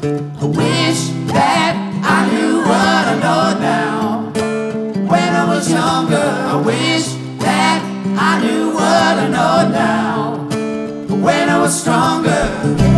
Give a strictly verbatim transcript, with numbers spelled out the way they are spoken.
I wish that I knew what I know now. When I was younger, I wish that I knew what I know now. When I was stronger.